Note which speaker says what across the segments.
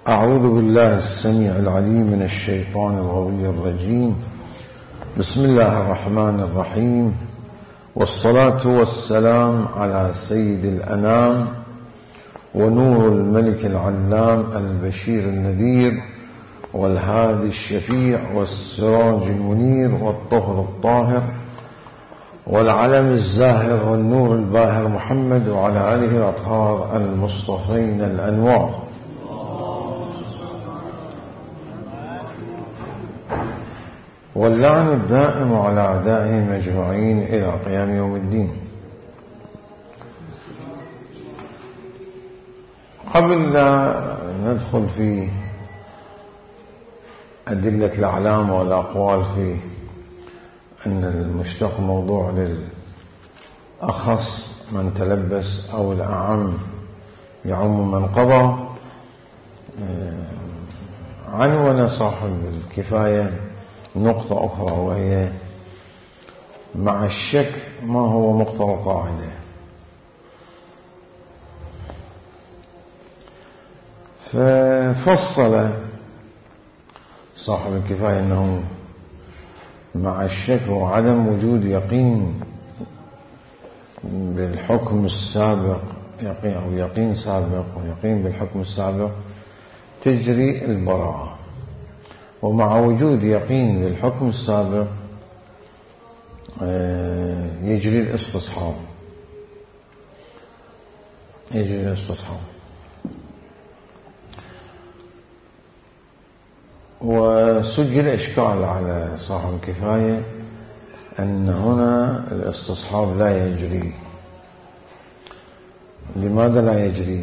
Speaker 1: أعوذ بالله السميع العليم من الشيطان الغوي الرجيم. بسم الله الرحمن الرحيم، والصلاة والسلام على سيد الأنام ونور الملك العلام البشير النذير والهادي الشفيع والسراج المنير والطهر الطاهر والعلم الزاهر والنور الباهر محمد وعلى آله الأطهار المصطفين الأنوار. واللعن الدائم على أعدائهم أجمعين إلى قيام يوم الدين. قبل لا ندخل في أدلة الأعلام والأقوال في أن المشتق موضوع للأخص من تلبس أو الأعم يعم من قضى، عنوان صاحب الكفاية نقطة أخرى، وهي مع الشك ما هو مقتضى القاعدة. ففصل صاحب الكفاية أنه مع الشك وعدم وجود يقين بالحكم السابق، يقين سابق ويقين بالحكم السابق تجري البراءة، ومع وجود يقين بالحكم السابق يجري الاستصحاب. وسجل إشكال على صاحب الكفاية أن هنا الاستصحاب لا يجري. لماذا لا يجري؟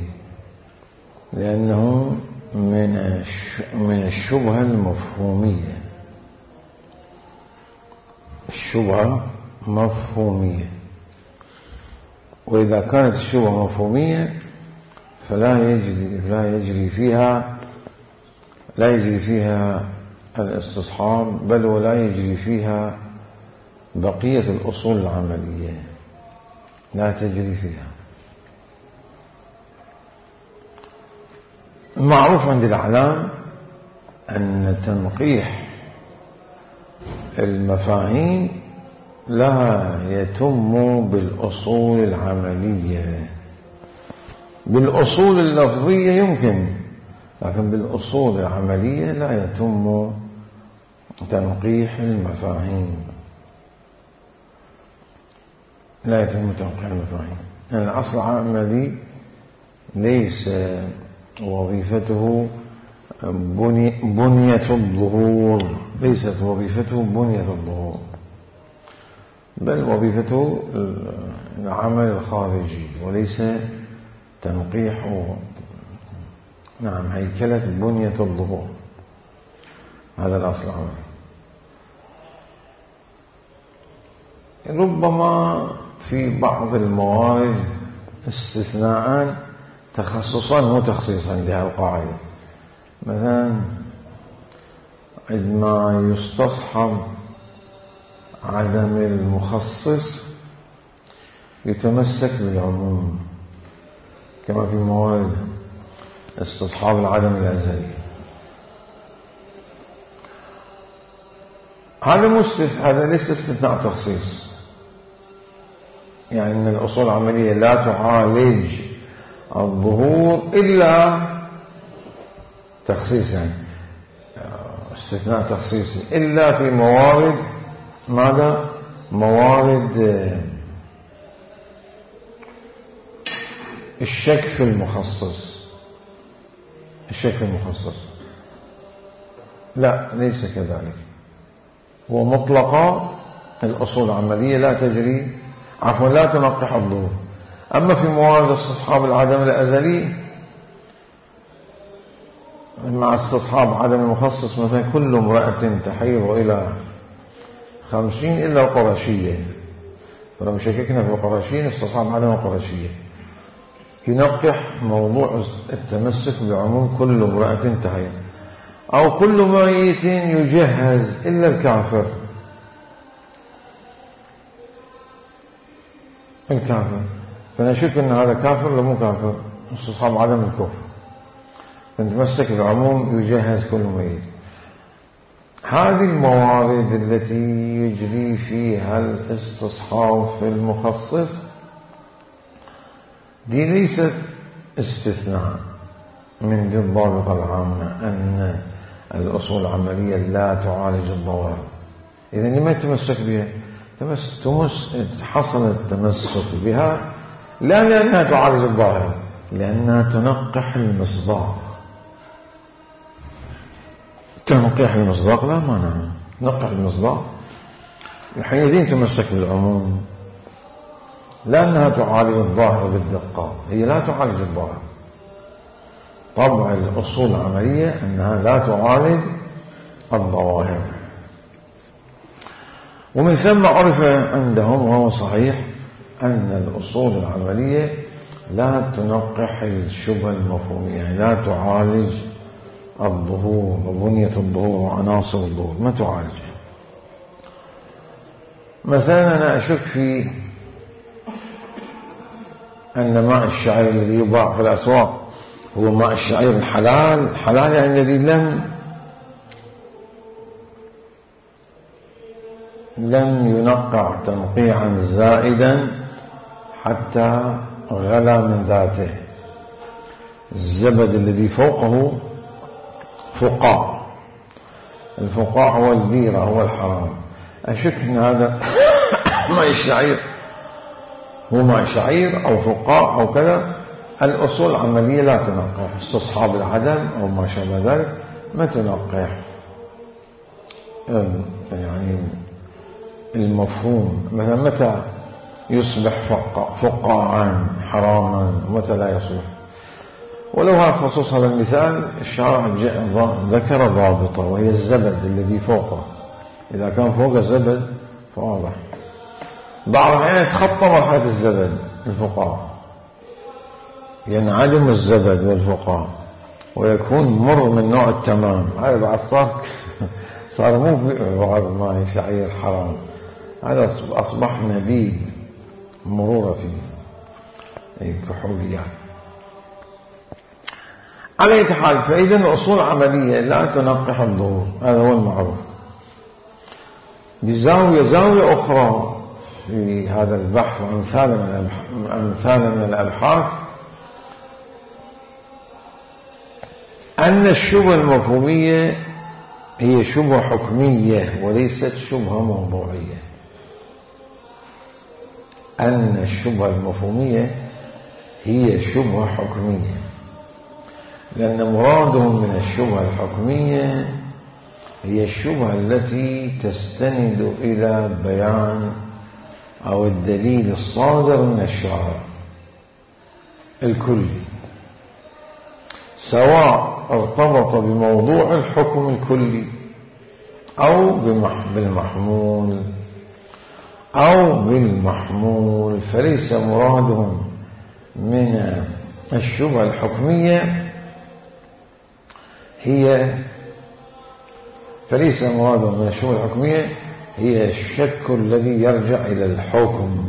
Speaker 1: لأنه من الشبهة المفهومية. الشبهة مفهومية، وإذا كانت الشبهة مفهومية فلا يجري فيها الاستصحاب، بل ولا يجري فيها بقية الأصول العملية، لا تجري فيها. المعروف عند الأعلام أن تنقيح المفاهيم لا يتم بالأصول العملية. بالأصول اللفظية يمكن، لكن بالأصول العملية لا يتم تنقيح المفاهيم. يعني الأصل العملي ليس وظيفته بنية الظهور، ليست وظيفته بنية الظهور، بل وظيفته العمل الخارجي، وليس تنقيح هيكلة بنية الظهور. هذا الأصل العملي. ربما في بعض الموارد استثناء تخصصا وتخصيصا لها القاعدة. مثلا عندما يستصحب عدم المخصص يتمسك بالعموم، كما في موارد استصحاب العدم الأزلي. هذا ليس استثناء تخصيص، يعني أن الأصول العملية لا تعالج الظهور إلا تخصيص، يعني استثناء تخصيصي، إلا في موارد ماذا؟ موارد الشك في المخصص. لا، ليس كذلك. ومطلقا الأصول العملية لا تنقح الظهور. أما في موارد استصحاب العدم الأزلي مع استصحاب عدم المخصص، مثلا كل امرأة تحيض إلى 50 إلا القرشية، فلو شككنا في القرشين استصحاب عدم القرشية، ينقح موضوع التمسك بعموم كل امرأة تحيض، أو كل ميت يجهز إلا الكافر. فنشك أن هذا كافر ولا مو كافر، استصحاب عدم الكفر. نتمسك بالعموم يجهز كل ميت. هذه الموارد التي يجري فيها الاستصحاب في المخصص دي ليست استثناء من دي الضابطة العامة أن الأصول العملية لا تعالج الظواهر. إذن لما تمسك بها؟ حصل التمسك بها لا لأنها تعالج الظاهر، لأنها تنقح المصداق. تنقيح المصداق لا مانع، نقح المصداق حينئذ تمسك بالعموم، لأنها تعالج الظاهر بالدقة، هي لا تعالج الظاهر. طبع الأصول العملية أنها لا تعالج الظواهر. ومن ثم عرف عندهم وهو صحيح أن الأصول العملية لا تنقح الشبه المفهومية، يعني لا تعالج الظهور وبنية الظهور وعناصر الظهور، ما تعالجها. مثلا أنا أشك في أن ماء الشعير الذي يباع في الأسواق هو ماء الشعير الحلال، حلال يعني الذي لم ينقع تنقيعا زائدا حتى غلا من ذاته. الزبد الذي فوقه فقاع، الفقاع هو البيرة، هو الحرام. أشك أن هذا ماء الشعير هو ماء شعير أو فقاع أو كذا. الأصول العملية لا تنقح، استصحاب العدم أو ما شابه ذلك ما تنقح. يعني المفهوم مثلا متى يصبح فقاعا حراما ومتى لا يصبح. ولو هذا خصوص هذا المثال الشارع ذكر ضابطة وهي الزبد الذي فوقه. إذا كان فوق الزبد فواضح. بعض الأحيان يتخطى مرحلة الزبد الفقاع، ينعدم الزبد والفقاع ويكون مر من نوع التمام. هذا بعد صار مو في بعض ماء شعير حرام، هذا أصبح نبيذ مرورة فيه كحوليات. على أي حال، فإذا الأصول العملية لا تنقح الظهور، هذا هو المعروف. دي زاوية أخرى في هذا البحث وأمثال من الأبحاث، أن الشبهة المفهومية هي شبهة حكمية وليست شبهة موضوعية. أن الشبهة المفهومية هي شبهة حكمية، لأن مرادهم من الشبهة الحكمية هي الشبهة التي تستند إلى بيان أو الدليل الصادر من الشارع الكلي، سواء ارتبط بموضوع الحكم الكلي أو بالمحمول فليس مرادهم من الشبهة الحكمية هي الشك الذي يرجع إلى الحكم.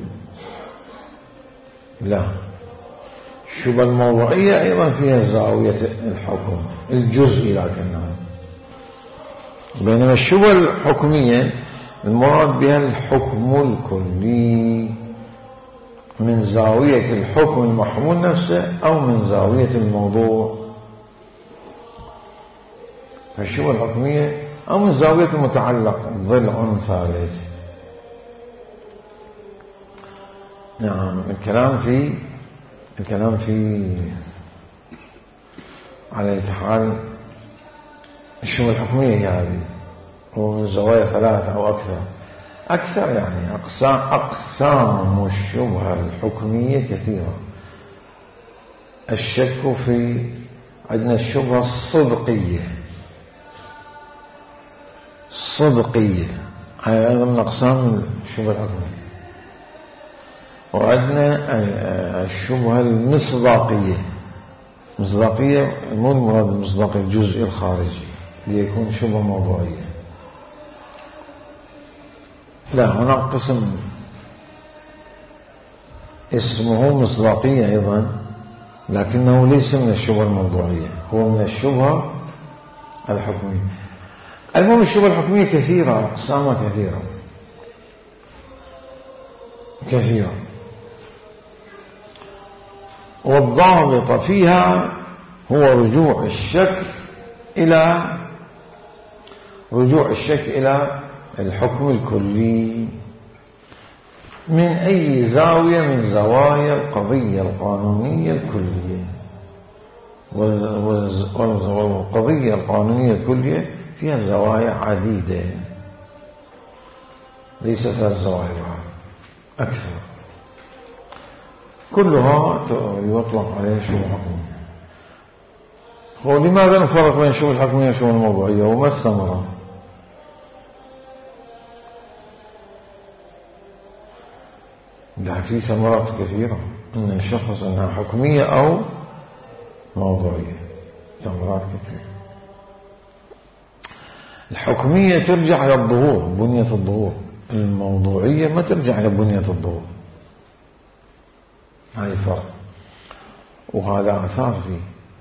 Speaker 1: لا، الشبهة الموضوعية أيضا فيها زاوية الحكم الجزئي لكنها، بينما الشبهة الحكمية المراد بها الحكم الكلي من زاوية الحكم المحمول نفسه أو من زاوية الموضوع. فالشبهة الحكمية أو من زاوية المتعلق ضلع ثالث. نعم، الكلام في على أي حال الشبهة الحكمية هي هذه، ومن زوايا 3 أو أكثر يعني أقسام الشبهة الحكمية كثيرة. الشك في عندنا الشبهة الصدقية هي أيضا من أقسام الشبهة الحكمية. وعندنا الشبهة المصداقية مو المراد المصداقي الجزئي الخارجي ليكون شبهة موضوعية. لا، هناك قسم اسمه مصداقية أيضا، لكنه ليس من الشبهة الموضوعية، هو من الشبهة الحكمية. المهم الشبهة الحكمية كثيرة، أقسامها كثيرة، والضابط فيها هو رجوع الشك إلى الحكم الكلي من أي زاوية من زوايا القضية القانونية الكلية. والقضية القانونية الكلية فيها زوايا عديدة، ليس 3 زوايا، أكثر، كلها يطلق عليها شبهة حكمية. ولماذا نفرق بين الشبهة الحكمية والشبهة الموضوعية؟ وما الثمرة؟ لا، في ثمرات كثيرة أن الشخص أنها حكمية أو موضوعية، ثمرات كثيرة. الحكمية ترجع إلى الظهور، بنية الظهور. الموضوعية ما ترجع إلى بنية الظهور، هاي فرق، وهذا أثار فيه.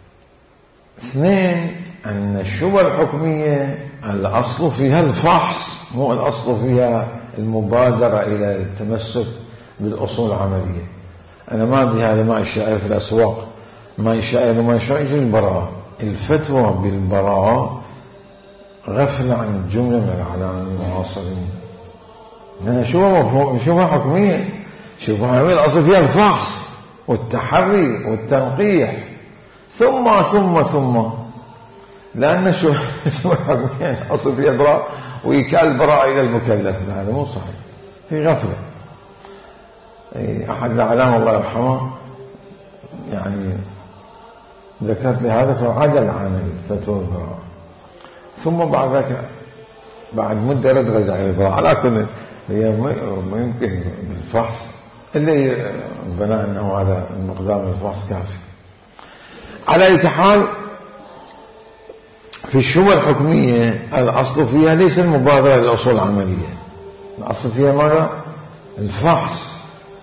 Speaker 1: 2، أن الشبهة الحكمية الأصل فيها الفحص، مو الأصل فيها المبادرة إلى التمسك بالأصول العملية. أنا ما أدري هذا ماء الشائع في الأسواق، ماء الشائع وما الشائع يجي البراءة. الفتوى بالبراءة غفلة عن جملة من العلماء المعاصرين. لأن شبهة حكمية، شبهة حكمية الأصل فيها الفحص والتحري والتنقيح، ثم لأن شبهة حكمية الأصل فيها براءة وإيكال البراءة إلى المكلف. هذا مو صحيح، في غفلة. أحد الأعلام الله يرحمه يعني ذكرت لي هذا فعدل عن الفتوى البراءة، ثم بعد ذلك بعد مدة رد رجع إلى البراءة. على كل هي ما يمكن بالفحص اللي بناء أنه هذا المقدار من الفحص كافي. على أي حال، في الشبهة الحكمية الأصل فيها ليس المبادرة للأصول العملية، الأصل فيها ماذا؟ الفحص.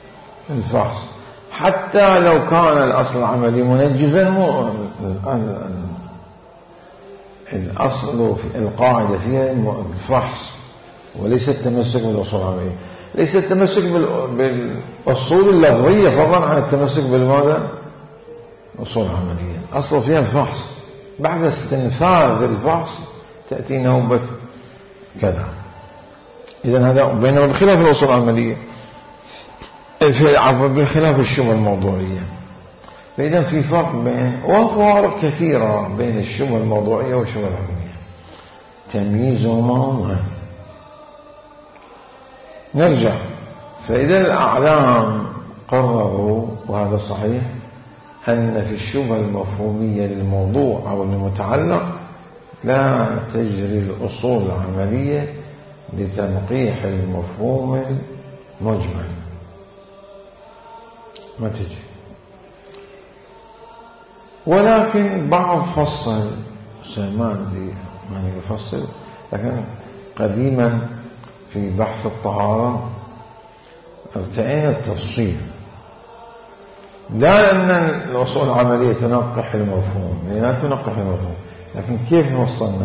Speaker 1: حتى لو كان الأصل العملي منجزا، الأصل في القاعدة فيها الفحص وليس التمسك بالأصول العملية، ليس التمسك بالأصول اللفظية فضلا عن التمسك بالماذا؟ الأصول العملية. الأصل فيها الفحص، بعد استنفاذ الفحص تأتي نوبة كذا. إذن هذا بينما بخلاف الأصول العملية، بخلاف الشبهة الموضوعية. فإذا في فرق وفوارق كثيرة بين الشبهة الموضوعية والشبهة الحكمية، تمييزهما مهم. نرجع، فإذا الأعلام قرروا، وهذا صحيح، أن في الشبهة المفهومية للموضوع أو المتعلق لا تجري الأصول العملية لتنقيح المفهوم المجمل، ما تجي. ولكن بعض فصل سيمان دي من يفصل، لكن قديما في بحث الطهارة ارتئينا التفصيل، لا أن الأصول العملية تنقح المفهوم، لا تنقح المفهوم، لكن كيف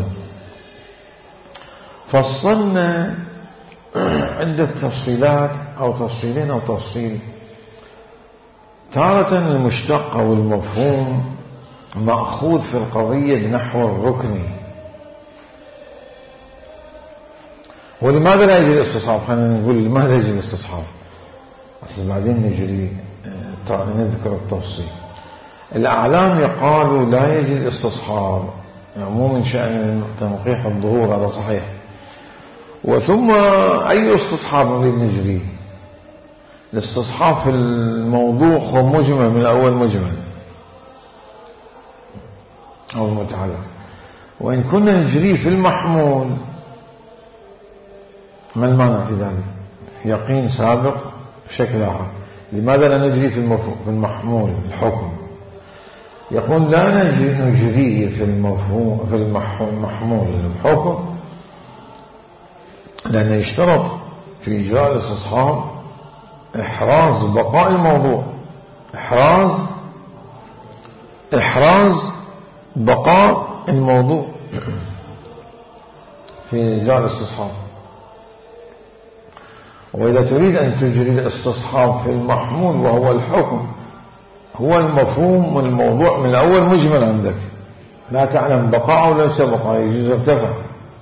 Speaker 1: فصلنا عدة تفصيلات أو تفصيلين أو تفصيل. تارة المشتق أو المفهوم مأخوذ في القضية بنحو الركن. ولماذا لا يجري الاستصحاب؟ خلينا نقول لماذا يجري الاستصحاب، بعدين نجري نذكر التفصيل. الأعلام يقالوا لا يجري الاستصحاب، يعني مو من شأن تنقيح الظهور، هذا صحيح. وثم أي استصحاب نريد نجريه؟ الاستصحاب في الموضوع هو مجمل من الأول، مجمل أو المتعلق. وإن كنا نجريه في المحمول، ما المانع في ذلك؟ يقين سابق بشكل آخر. لماذا لا نجري في المحمول الحكم؟ يقول لا نجريه في المحمول الحكم، لأنه يشترط في إجراء الاستصحاب إحراز بقاء الموضوع، إحراز إحراز بقاء الموضوع في إجراء الاستصحاب. وإذا تريد أن تجري الاستصحاب في المحمول وهو الحكم، هو المفهوم والموضوع من الأول مجمل عندك، لا تعلم بقاء أو ليس بقاء، يجوز ارتفع.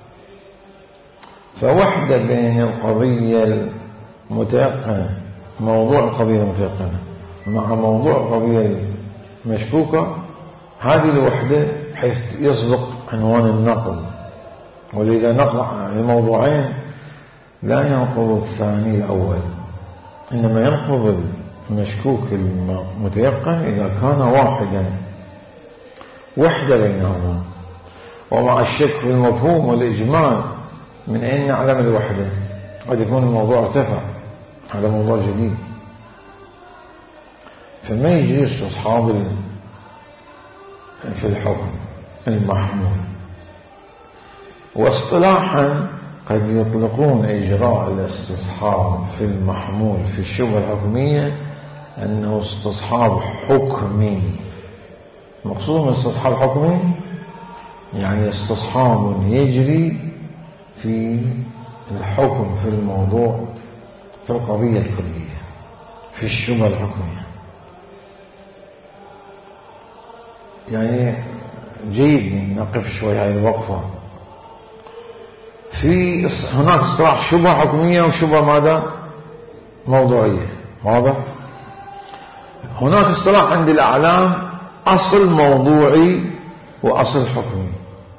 Speaker 1: فوحدة بين القضية المتيقنة، موضوع القضية المتيقنة مع موضوع القضية المشكوكة، هذه الوحدة بحيث يصدق عنوان النقل. ولذا نقل الموضوعين لا ينقض الثاني الأول، إنما ينقض المشكوك المتيقن إذا كان واحدا، وحدة بينهما. ومع الشك في المفهوم والإجمال من أين نعلم الوحدة؟ قد يكون الموضوع ارتفع على موضوع جديد، فما يجري استصحاب في الحكم المحمول. واصطلاحا قد يطلقون إجراء الاستصحاب في المحمول في الشبهة الحكمية أنه استصحاب حكمي. مقصود من استصحاب حكمي يعني استصحاب يجري في الحكم في الموضوع في القضية الكلية في الشبهة الحكمية. يعني جيد نقف شوي هاي الوقفة. هناك اصطلاح شبهة حكمية وشبهة ماذا؟ موضوعية. واضح؟ هناك اصطلاح عند الأعلام أصل موضوعي وأصل حكمي.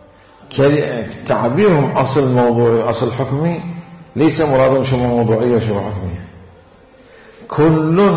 Speaker 1: تعبيرهم أصل موضوعي وأصل حكمي ليس مرادهم شبهة موضوعية وشبهة حكمية. كل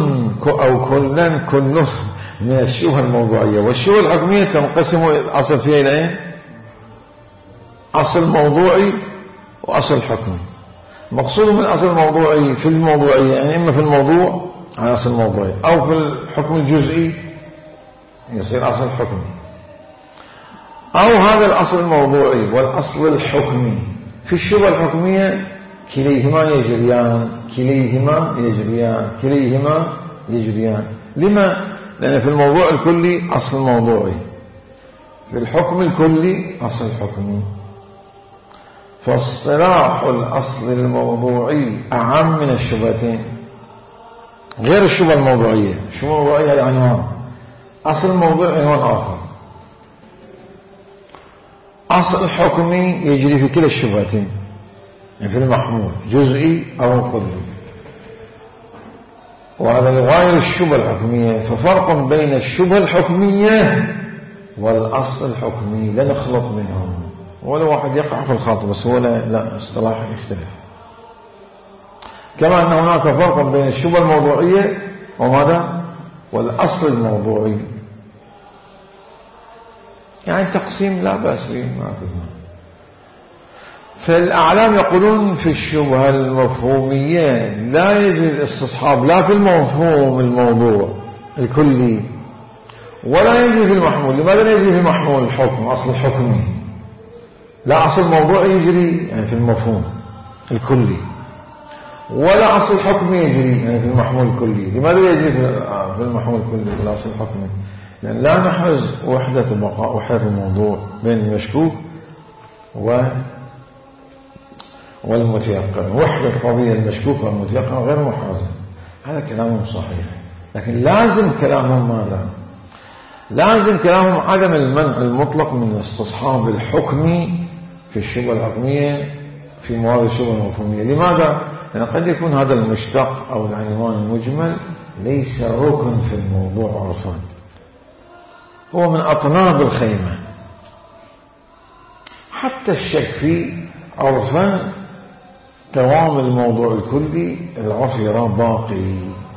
Speaker 1: من الشبهة الموضوعية والشبهة الحكمية تنقسم الأصل فيها إلى أين؟ أصل موضوعي وأصل حكمي. مقصود من الأصل الموضوعي في الموضوعية يعني إما في الموضوع على أصل موضوعي، أو في الحكم الجزئي يصير أصل حكمي، أو هذا الأصل الموضوعي والأصل الحكمي في الشبهة الحكمية كليهما يجريان. لما؟ لأن في الموضوع الكلي أصل موضوعي، في الحكم الكلي أصل حكمي. فاصطلاح الأصل الموضوعي أعم من الشبهتين، غير الشبهة الموضوعية. الشبهة الموضوعية عنوان، أصل الموضوع عنوان آخر. أصل حكمي يجري في كلا الشبهتين، يعني في المحمول جزئي أو كلي، وهذا يغاير الشبهة الحكمية. ففرق بين الشبهة الحكمية والأصل الحكمي لا نخلط منهم، ولا واحد يقع في الخاطئ، بس هو لا اصطلاح يختلف. كما أن هناك فرق بين الشبهة الموضوعية وماذا؟ والأصل الموضوعي. يعني تقسيم لا بأس به، ما فيه. فالأعلام يقولون في الشبهة المفهومية لا يجري الاستصحاب لا في المفهوم الموضوع الكلي ولا يجري في المحمول. لماذا لا يجري في المحمول؟ الحكم أصل حكمي، لا أصل موضوع يجري يعني في المفهوم الكلي، ولا أصل حكمي يجري يعني في المحمول الكلي. لماذا يجري في المحمول الكلي في الأصل الحكمي؟ لأن لا نحرز وحدة بقاء وحدة الموضوع بين المشكوك والمتيقن. وحدة القضية المشكوكة والمتيقن غير محرزة. هذا كلامهم صحيح، لكن لازم كلامهم ماذا؟ لازم كلامهم عدم المنع المطلق من استصحاب الحكمي في الشبهة الحكمية في موارد الشبهة المفهومية. لماذا؟ لأن قد يكون هذا المشتق أو العنوان المجمل ليس ركن في الموضوع عرفان، هو من أطناب الخيمة. حتى الشك فيه عرفان دوام الموضوع الكلي العرف يرى باقي،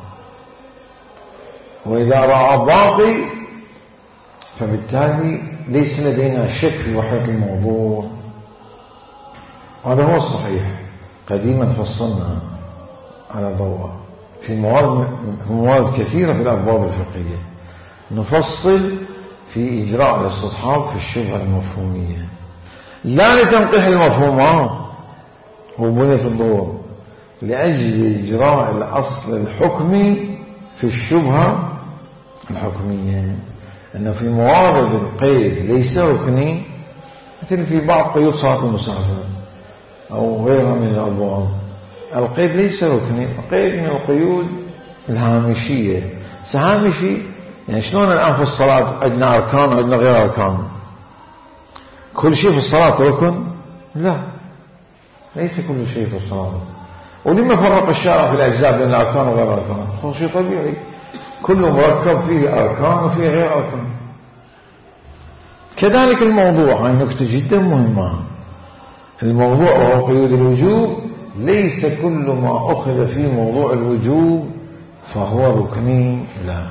Speaker 1: وإذا رأى باقي فبالتالي ليس لدينا شك في وحدة الموضوع. هذا هو الصحيح. قديما فصلنا على ضوء في موارد كثيرة في الأبواب الفقهية، نفصل في إجراء الاستصحاب في الشبهة المفهومية، لا لتنقيح المفهومات وبنية الضوء، لأجل إجراء الأصل الحكمي في الشبهة الحكمية. أن في موارد القيد ليس ركني، مثل في بعض قيود صلاة المسافر أو غيرها من الأبواب، القيد ليس ركني، قيد من القيود الهامشية. هامشي يعني شلون الآن في الصلاة عندنا أركان وعندنا غير أركان؟ كل شيء في الصلاة ركن؟ لا، ليس كل شيء في الصلاة. ولما فرق الشارع في الأجزاء بين الأركان وغير أركان؟ هو شيء طبيعي، كل مركب فيه أركان وفيه غير أركان. كذلك الموضوع، هاي نكتة جدا مهمة، الموضوع وهو قيود الوجوب ليس كل ما أخذ في موضوع الوجوب فهو ركني، لا،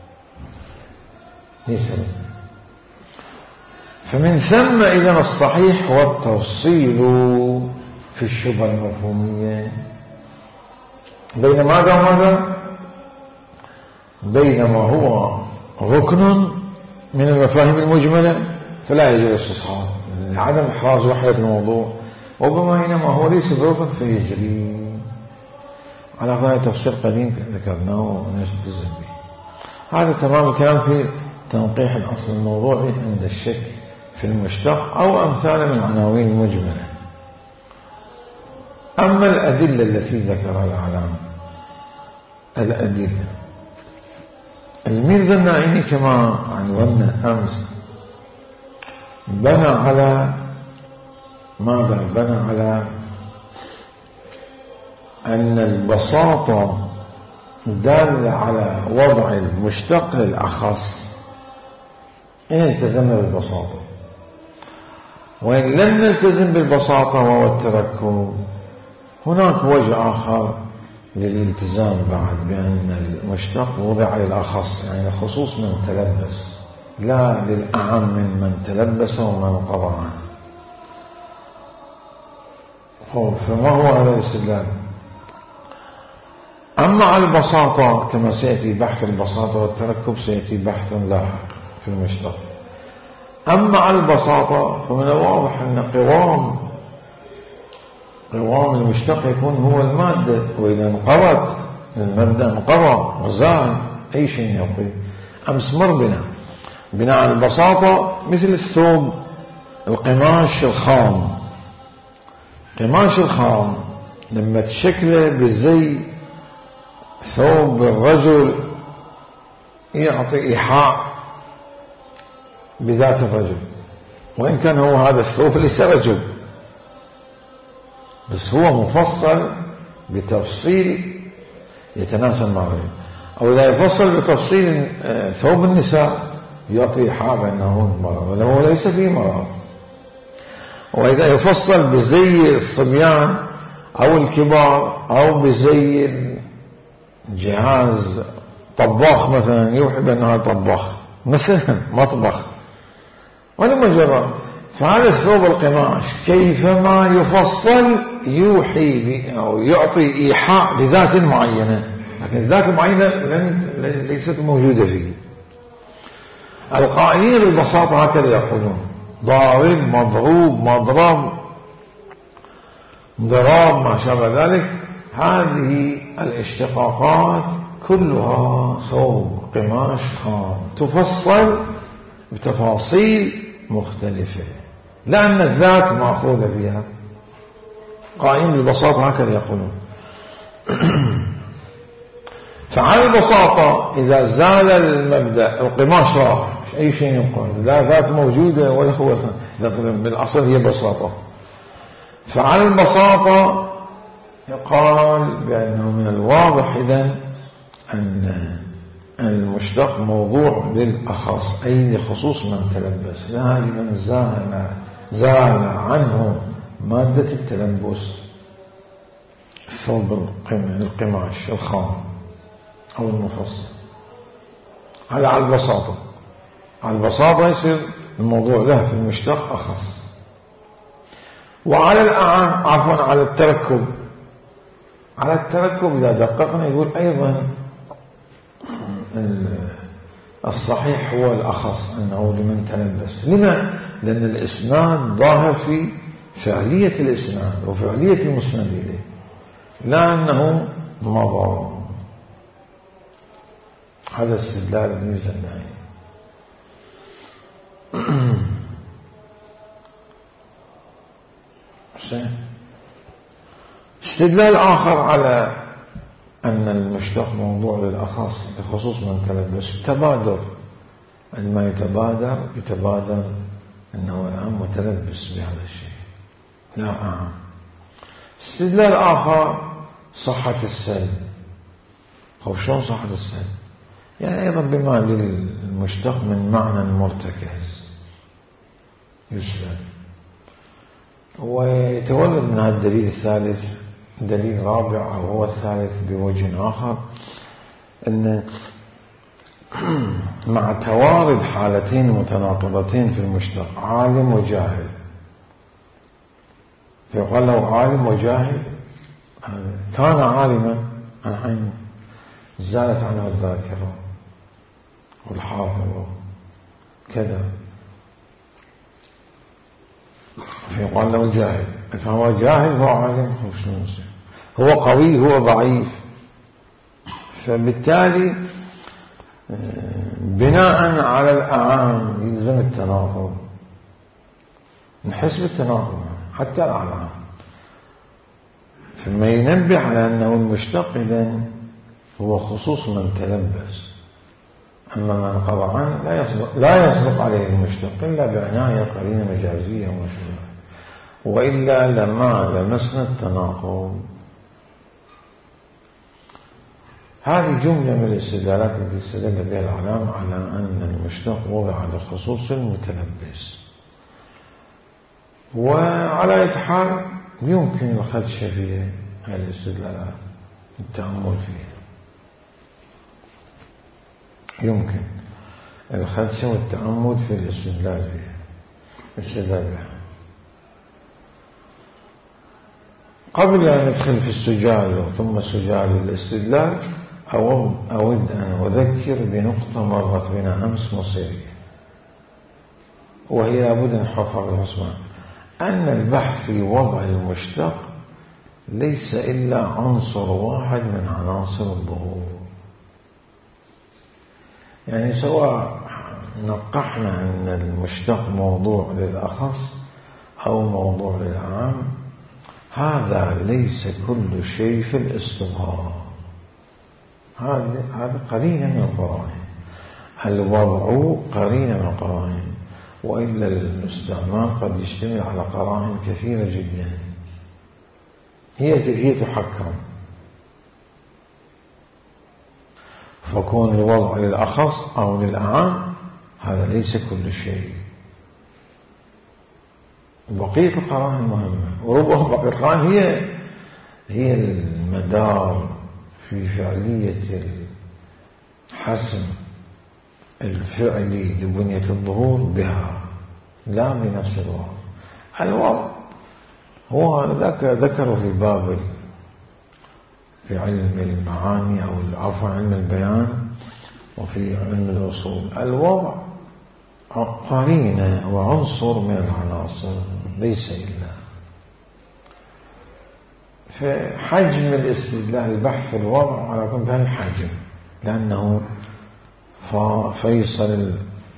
Speaker 1: ليس. فمن ثم إذن الصحيح هو التفصيل في الشبهة المفهومية بين ماذا وماذا؟ بين ما هو ركن من المفاهيم المجملة فلا يجوز الاستصحاب لعدم إحراز وحدة الموضوع، وبما إنما هو ليس بركن فيجري على هذا تفسير قديم ذكرناه ونلتزم به. هذا تمام الكلام في تنقيح الأصل الموضوعي عند الشك في المشتق أو أمثال من عناوين المجملة. أما الأدلة التي ذكرها العلامة، الأدلة الميرزا الناعيني كما عنونا أمس بنى على ماذا؟ بنى على أن البساطة دالة على وضع المشتق الأخص إن التزمنا بالبساطة، وإن لم نلتزم بالبساطة وهو التركب هناك وجه آخر للالتزام بعد، بأن المشتق وضع للأخص يعني خصوص من تلبس، لا للأعم من تلبس ومن قضى عنه. فما هو هذا الاستدلال؟ أما على البساطة كما سيأتي بحث البساطة والتركب سيأتي بحث لاحق في المشتق. أما على البساطة فمن الواضح أن قوام المشتق يكون هو المادة، وإذا انقضت المبدأ انقضى وزال أي شيء يقول. أمس مر بنا على البساطة مثل الثوب، القماش الخام، قماش الخام لما تشكله بالزي ثوب الرجل يعطي إيحاء بذات الرجل، وإن كان هو هذا الثوب ليس رجل، بس هو مفصل بتفصيل يتناسب مع الرجل. أو إذا يفصل بتفصيل ثوب النساء يعطي إيحاء بأنه مرأة ولو هو ليس فيه مرأة. وإذا يفصل بزي الصبيان أو الكبار أو بزي جهاز طباخ مثلا يوحي بأنها طباخ مثلا مطبخ ولا مجرد، فهذا الثوب القماش كيفما يفصل يوحي أو يعطي إيحاء بذات معينة، لكن الذات المعينة ليست موجودة فيه. القائلين بالبساطة هكذا يقولون: ضارب، مضروب، مضرب، ضراب، ما شابه ذلك. هذه الاشتقاقات كلها ثوب قماش خام تفصل بتفاصيل مختلفة، لأن الذات مأخوذة فيها. قائم بالبساطة هكذا يقولون. فعلى البساطة إذا زال المبدأ القماش راح، أي شيء يقول لا ذات موجودة ولا هو بالأصل هي بساطة. فعلى البساطة يقال بأنه من الواضح إذن أن المشتق موضوع للأخص أي لخصوص من تلبس، لا لمن زال عنه مادة التلبس، ثوب القماش الخام أو المفصل. هذا على البساطة. على البساطة يصير الموضوع له في المشتق أخص. وعلى الأعم على التركب، على التركب إذا دققنا يقول أيضا الصحيح هو الأخص أنه لمن تلبس. لما؟ لأن الإسناد ظاهر في فعلية الإسناد وفعلية المسند إليه، لا أنه مضى. هذا استدلال الميرزا الناعيني. استدلال آخر على أن المشتق موضوع للأخص لخصوص من تلبس التبادر. عندما يتبادر أنه الآن متلبس بهذا الشيء لا أعم. استدلال آخر صحة السلب. أو شلون صحة السلب؟ يعني أيضا بما للمشتق من معنى مرتكز يسلب. ويتولد من هذا الدليل الثالث دليل رابع أو هو الثالث بوجه آخر، أن مع توارد حالتين متناقضتين في المشتق عالم وجاهل، فيقال له عالم وجاهل. كان عالما الحين زالت عنه الذاكرة والحافظة كذا، فيقال له جاهل. فهو جاهل هو عالم، هو قوي هو ضعيف. فبالتالي بناء على الأعام يلزم التناقض، نحس بالتناقض حتى الأعلام. ثم ينبه على أنه المشتق إذن هو خصوص من تلبس، أما من قضى عنه لا يصدق عليه المشتق إلا بعناية قرينة مجازية ومشروعة، وإلا لما لمسنا التناقض. هذه جملة من الاستدلالات التي استدل بها العلام على أن المشتق وضع لخصوص المتلبس. وعلى أي حال يمكن الخدش في هذه الاستدلالات، التأمل فيها يمكن الخدش والتأمل في الاستدلال فيها بها. قبل أن ندخل في السجال ثم سجال الاستدلال أود أن أذكر بنقطة مرت بنا أمس مصيرية، وهي لابد أن نحفظ الحسبان، أن البحث في وضع المشتق ليس إلا عنصر واحد من عناصر الظهور. يعني سواء نقحنا أن المشتق موضوع للأخص أو موضوع للعام، هذا ليس كل شيء في الاستظهار. هذا قرينة من القرائن، الوضع قرينة من القرائن، وإلا الاستعمال قد يشتمل على قرائن كثيرة جدا هي تحكم. فكون الوضع للأخص أو للأعام هذا ليس كل شيء. بقية القرائن مهمة، وربما بقية القرائن هي المدار في فعلية الحسم الفعلي لبنية الظهور بها، لا بنفس الوضع. الوضع هو ذكروا في باب في علم المعاني أو عفوا علم البيان وفي علم الأصول، الوضع قرينة وعنصر من العناصر ليس إلا. فحجم الاستدلال البحث في الوضع على كل هذا الحجم، لأنه فيصل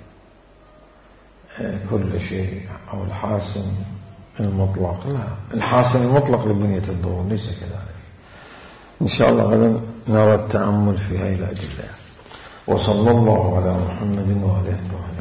Speaker 1: كل شيء أو الحاسم المطلق. لا، الحاسم المطلق لبنية الظهور ليس كذلك. إن شاء الله غدا نرى التأمل في هذه الأدلة. وصلى الله على محمد وآله الطاهرين.